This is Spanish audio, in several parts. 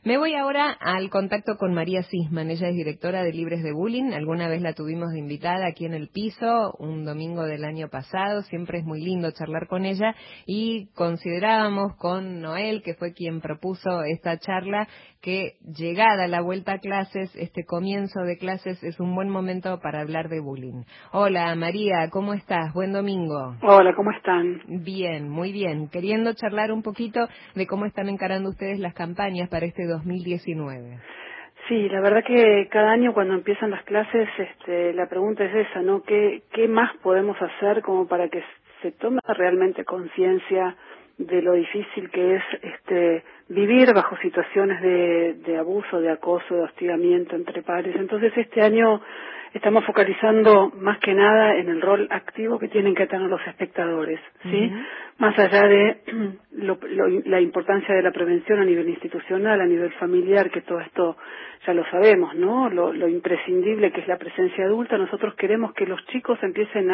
Me voy ahora al contacto con María Sisman. Ella es directora de Libres de Bullying. Alguna vez la tuvimos de invitada aquí en el piso, un domingo del año pasado. Siempre es muy lindo charlar con ella y considerábamos con Noel, que fue quien propuso esta charla, que llegada la vuelta a clases, este comienzo de clases, es un buen momento para hablar de bullying. Hola María, ¿cómo estás? Buen domingo. Hola, ¿cómo están? Bien, muy bien. Queriendo charlar un poquito de cómo están encarando ustedes las campañas para este 2019. Sí, la verdad que cada año cuando empiezan las clases, la pregunta es esa, ¿no? ¿Qué más podemos hacer como para que se tome realmente conciencia de lo difícil que es vivir bajo situaciones de abuso, de acoso, de hostigamiento entre pares? Entonces este año estamos focalizando más que nada en el rol activo que tienen que tener los espectadores, ¿sí? Ujú. Más allá de la importancia de la prevención a nivel institucional, a nivel familiar, que todo esto ya lo sabemos, ¿no? Lo imprescindible que es la presencia adulta, nosotros queremos que los chicos empiecen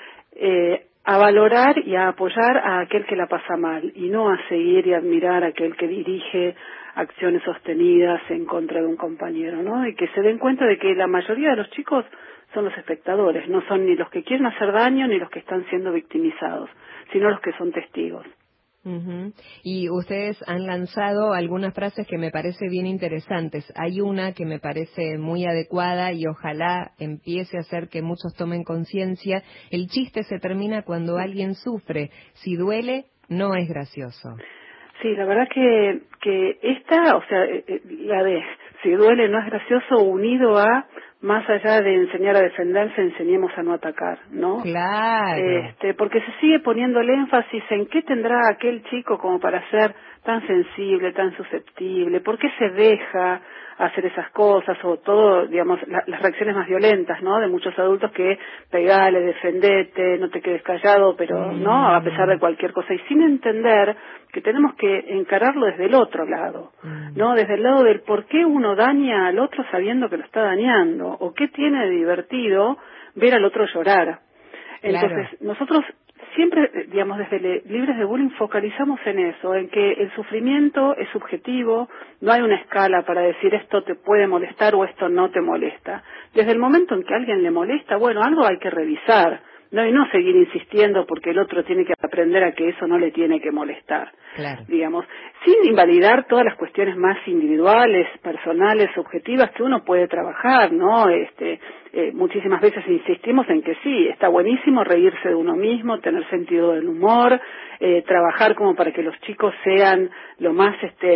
a valorar y a apoyar a aquel que la pasa mal y no a seguir y admirar a aquel que dirige acciones sostenidas en contra de un compañero, ¿no? Y que se den cuenta de que la mayoría de los chicos son los espectadores, no son ni los que quieren hacer daño ni los que están siendo victimizados, sino los que son testigos. Ujú. Y ustedes han lanzado algunas frases que me parecen bien interesantes. Hay una que me parece muy adecuada y ojalá empiece a hacer que muchos tomen conciencia. El chiste se termina cuando alguien sufre. Si duele, no es gracioso. Sí, la verdad que esta, o sea, la de si duele no es gracioso, unido a, más allá de enseñar a defenderse, enseñemos a no atacar, ¿no? Claro. Porque se sigue poniendo el énfasis en qué tendrá aquel chico como para ser tan sensible, tan susceptible, por qué se deja hacer esas cosas, o todo, digamos, las reacciones más violentas, ¿no? De muchos adultos que pegale, defendete, no te quedes callado, pero, ¿no? A pesar de cualquier cosa, y sin entender que tenemos que encararlo desde el otro lado, ¿no? Desde el lado del por qué uno daña al otro sabiendo que lo está dañando, o qué tiene de divertido ver al otro llorar. Claro. Entonces, nosotros siempre, digamos, desde Libres de Bullying focalizamos en eso, en que el sufrimiento es subjetivo, no hay una escala para decir esto te puede molestar o esto no te molesta. Desde el momento en que a alguien le molesta, bueno, algo hay que revisar, ¿no? Y no seguir insistiendo porque el otro tiene que aprender a que eso no le tiene que molestar, Claro. digamos, sin invalidar todas las cuestiones más individuales, personales, subjetivas que uno puede trabajar, ¿no? Muchísimas veces insistimos en que sí, está buenísimo reírse de uno mismo, tener sentido del humor, trabajar como para que los chicos sean lo más,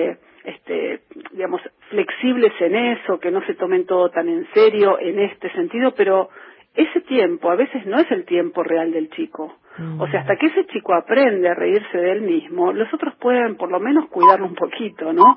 digamos, flexibles en eso, que no se tomen todo tan en serio en este sentido, pero ese tiempo a veces no es el tiempo real del chico. O sea, hasta que ese chico aprende a reírse de él mismo, los otros pueden por lo menos cuidarlo un poquito, ¿no?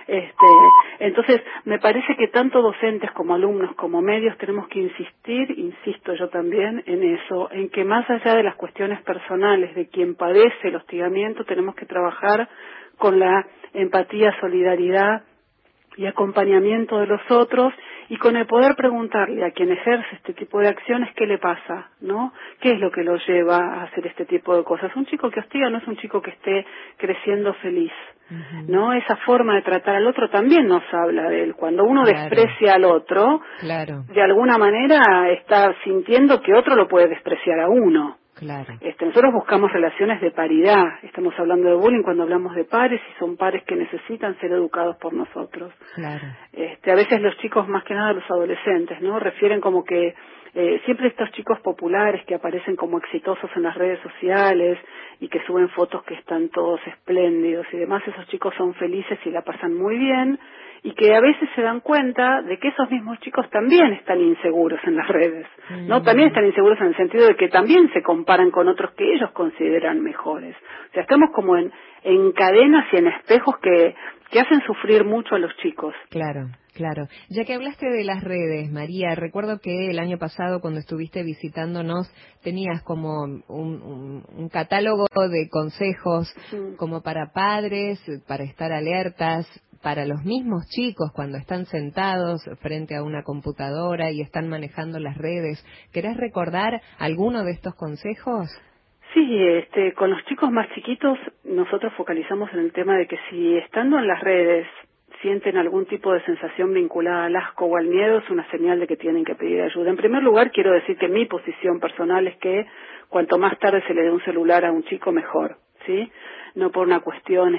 Entonces, me parece que tanto docentes como alumnos como medios tenemos que insistir, insisto yo también en eso, en que más allá de las cuestiones personales de quien padece el hostigamiento, tenemos que trabajar con la empatía, solidaridad y acompañamiento de los otros, y con el poder preguntarle a quien ejerce este tipo de acciones qué le pasa, ¿no? ¿Qué es lo que lo lleva a hacer este tipo de cosas? Un chico que hostiga no es un chico que esté creciendo feliz, ¿no? Esa forma de tratar al otro también nos habla de él. Cuando uno Claro. desprecia al otro, Claro. de alguna manera está sintiendo que otro lo puede despreciar a uno. Claro. Nosotros buscamos relaciones de paridad. Estamos hablando de bullying cuando hablamos de pares, y son pares que necesitan ser educados por nosotros. Claro. A veces los chicos, más que nada los adolescentes, ¿no? Refieren como que siempre estos chicos populares que aparecen como exitosos en las redes sociales y que suben fotos que están todos espléndidos y demás, esos chicos son felices y la pasan muy bien, y que a veces se dan cuenta de que esos mismos chicos también están inseguros en las redes, ¿no? También están inseguros en el sentido de que también se comparan con otros que ellos consideran mejores. O sea, estamos como en cadenas y en espejos que hacen sufrir mucho a los chicos. Claro, claro. Ya que hablaste de las redes, María, recuerdo que el año pasado cuando estuviste visitándonos tenías como un catálogo de consejos como para padres, para estar alertas, para los mismos chicos cuando están sentados frente a una computadora y están manejando las redes. ¿Querés recordar alguno de estos consejos? Sí, con los chicos más chiquitos nosotros focalizamos en el tema de que si estando en las redes sienten algún tipo de sensación vinculada al asco o al miedo, es una señal de que tienen que pedir ayuda. En primer lugar, quiero decir que mi posición personal es que cuanto más tarde se le dé un celular a un chico, mejor, ¿sí? No por una cuestión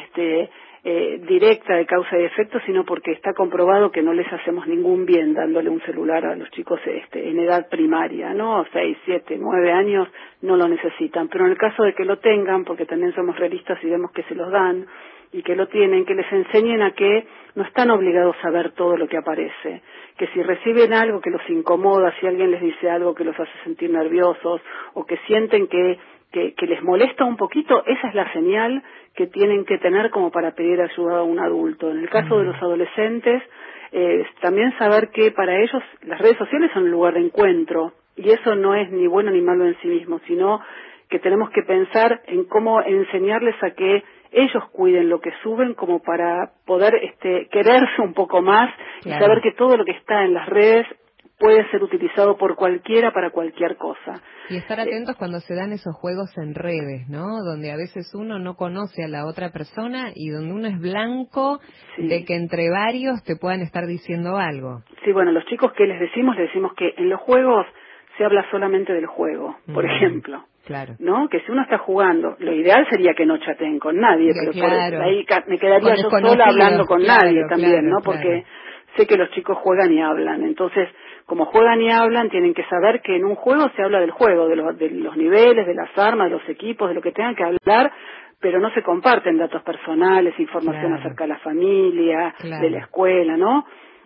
directa de causa y efecto, sino porque está comprobado que no les hacemos ningún bien dándole un celular a los chicos en edad primaria, ¿no? 6, 7, 9 años no lo necesitan, pero en el caso de que lo tengan, porque también somos realistas y vemos que se los dan y que lo tienen, que les enseñen a que no están obligados a ver todo lo que aparece, que si reciben algo que los incomoda, si alguien les dice algo que los hace sentir nerviosos o que sienten que les molesta un poquito, esa es la señal que tienen que tener como para pedir ayuda a un adulto. En el caso de los adolescentes, también saber que para ellos las redes sociales son un lugar de encuentro, y eso no es ni bueno ni malo en sí mismo, sino que tenemos que pensar en cómo enseñarles a que ellos cuiden lo que suben como para poder quererse un poco más, claro, y saber que todo lo que está en las redes puede ser utilizado por cualquiera para cualquier cosa. Y estar atentos cuando se dan esos juegos en redes, ¿no? Donde a veces uno no conoce a la otra persona y donde uno es blanco, sí, de que entre varios te puedan estar diciendo algo. Sí, bueno, los chicos, ¿qué les decimos? Les decimos que en los juegos se habla solamente del juego, por ejemplo. Claro. ¿No? Que si uno está jugando, lo ideal sería que no chateen con nadie, pero claro, por ahí me quedaría yo sola hablando con nadie también, ¿no? Claro. Porque sé que los chicos juegan y hablan. Entonces, como juegan y hablan, tienen que saber que en un juego se habla del juego, de los niveles, de las armas, de los equipos, de lo que tengan que hablar, pero no se comparten datos personales, información acerca de la familia, de la escuela, ¿no?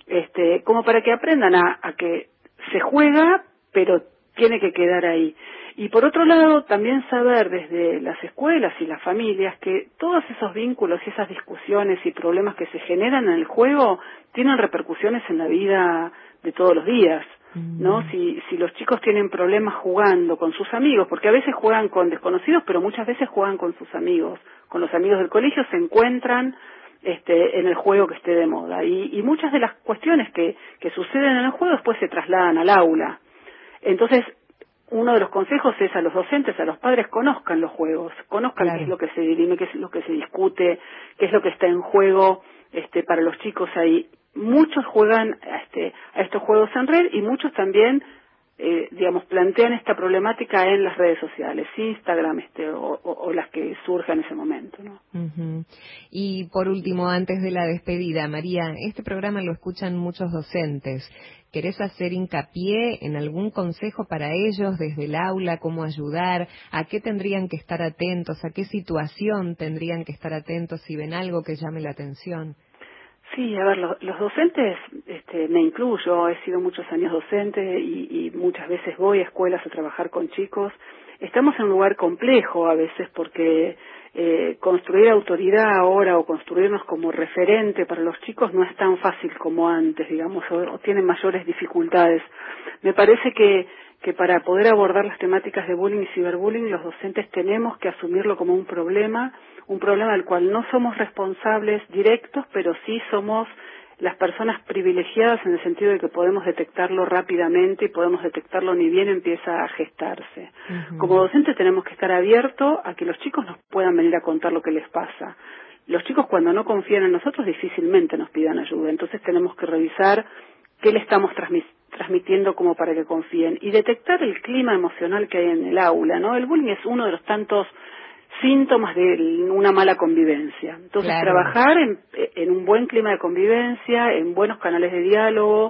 Como para que aprendan a que se juega, pero tiene que quedar ahí. Y por otro lado, también saber desde las escuelas y las familias que todos esos vínculos y esas discusiones y problemas que se generan en el juego tienen repercusiones en la vida de todos los días, ¿no? Si los chicos tienen problemas jugando con sus amigos, porque a veces juegan con desconocidos, pero muchas veces juegan con sus amigos, con los amigos del colegio, se encuentran en el juego que esté de moda. Y muchas de las cuestiones que suceden en el juego después se trasladan al aula. Entonces, uno de los consejos es a los docentes, a los padres, conozcan los juegos, conozcan qué es lo que se dirime, qué es lo que se discute, qué es lo que está en juego para los chicos ahí. Muchos juegan a estos juegos en red y muchos también, plantean esta problemática en las redes sociales, Instagram o las que surjan en ese momento, ¿no? Y por último, antes de la despedida, María, este programa lo escuchan muchos docentes. ¿Querés hacer hincapié en algún consejo para ellos desde el aula, cómo ayudar, a qué tendrían que estar atentos, a qué situación tendrían que estar atentos si ven algo que llame la atención? Sí, a ver, los docentes, me incluyo, he sido muchos años docente y muchas veces voy a escuelas a trabajar con chicos. Estamos en un lugar complejo a veces porque construir autoridad ahora o construirnos como referente para los chicos no es tan fácil como antes, digamos, o tienen mayores dificultades. Me parece que para poder abordar las temáticas de bullying y ciberbullying, los docentes tenemos que asumirlo como un problema del cual no somos responsables directos, pero sí somos las personas privilegiadas en el sentido de que podemos detectarlo rápidamente y podemos detectarlo ni bien empieza a gestarse. Como docentes tenemos que estar abiertos a que los chicos nos puedan venir a contar lo que les pasa. Los chicos cuando no confían en nosotros difícilmente nos pidan ayuda, entonces tenemos que revisar qué le estamos transmitiendo como para que confíen y detectar el clima emocional que hay en el aula, ¿no? El bullying es uno de los tantos síntomas de una mala convivencia. Entonces, trabajar en un buen clima de convivencia, en buenos canales de diálogo,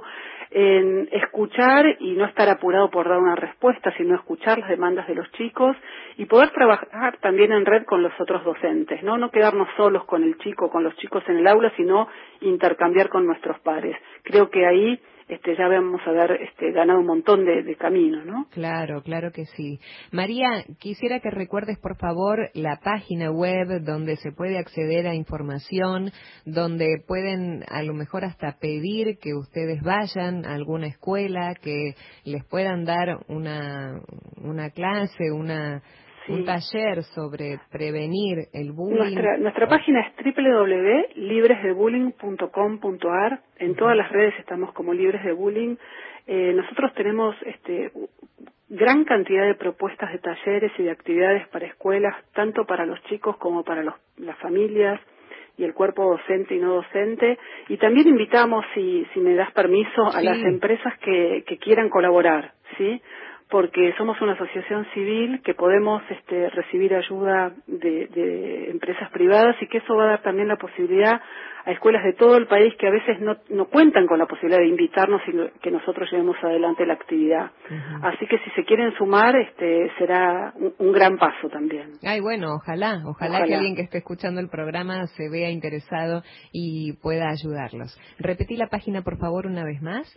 en escuchar y no estar apurado por dar una respuesta, sino escuchar las demandas de los chicos y poder trabajar también en red con los otros docentes, ¿no? No quedarnos solos con el chico, con los chicos en el aula, sino intercambiar con nuestros pares. Creo que ahí ya vamos a haber ganado un montón de camino, ¿no? Claro, claro que sí. María, quisiera que recuerdes, por favor, la página web donde se puede acceder a información, donde pueden a lo mejor hasta pedir que ustedes vayan a alguna escuela, que les puedan dar una clase, un taller sobre prevenir el bullying. Nuestra página es www.libresdebullying.com.ar. En todas las redes estamos como Libres de Bullying. Nosotros tenemos gran cantidad de propuestas de talleres y de actividades para escuelas, tanto para los chicos como para las familias. y el cuerpo docente y no docente, y también invitamos, si me das permiso, a las empresas que quieran colaborar, ¿sí? Porque somos una asociación civil que podemos recibir ayuda de empresas privadas, y que eso va a dar también la posibilidad a escuelas de todo el país que a veces no cuentan con la posibilidad de invitarnos y que nosotros llevemos adelante la actividad. Así que si se quieren sumar, será un gran paso también. Ay, bueno, ojalá que alguien que esté escuchando el programa se vea interesado y pueda ayudarlos. Repetí la página, por favor, una vez más.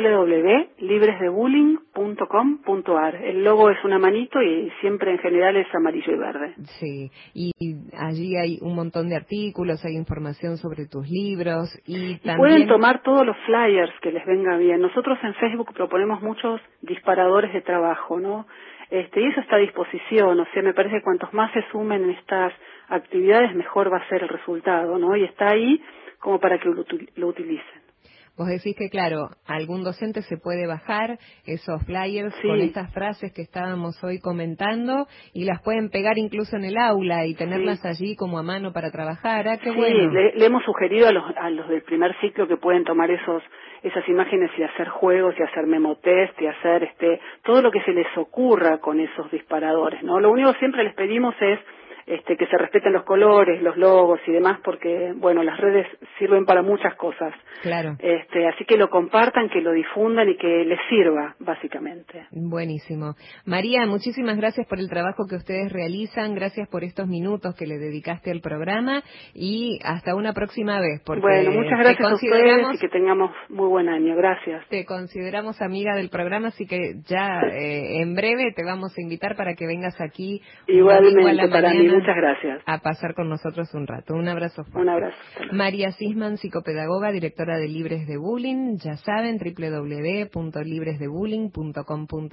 www.libresdebullying.com.ar. El logo es una manito y siempre en general es amarillo y verde. Sí, y allí hay un montón de artículos, hay información sobre tus libros y también... pueden tomar todos los flyers que les venga bien. Nosotros en Facebook proponemos muchos disparadores de trabajo, ¿no? Y eso está a disposición, o sea, me parece que cuantos más se sumen en estas actividades, mejor va a ser el resultado, ¿no? Y está ahí como para que lo utilicen. Vos decís que, claro, algún docente se puede bajar esos flyers con estas frases que estábamos hoy comentando y las pueden pegar incluso en el aula y tenerlas allí como a mano para trabajar. ¡Ah, qué bueno! Le hemos sugerido a los del primer ciclo que pueden tomar esas imágenes y hacer juegos y hacer memotest y hacer todo lo que se les ocurra con esos disparadores, ¿no? Lo único que siempre les pedimos es que se respeten los colores, los logos y demás, porque, bueno, las redes sirven para muchas cosas. Claro. Así que lo compartan, que lo difundan y que les sirva, básicamente. Buenísimo. María, muchísimas gracias por el trabajo que ustedes realizan, gracias por estos minutos que le dedicaste al programa y hasta una próxima vez. Porque bueno, muchas gracias a ustedes y que tengamos muy buen año. Gracias. Te consideramos amiga del programa, así que ya en breve te vamos a invitar para que vengas aquí. Igualmente, para mí. Muchas gracias. A pasar con nosotros un rato. Un abrazo fuerte. Un abrazo. María Sisman, psicopedagoga, directora de Libres de Bullying. Ya saben, www.libresdebullying.com.ar.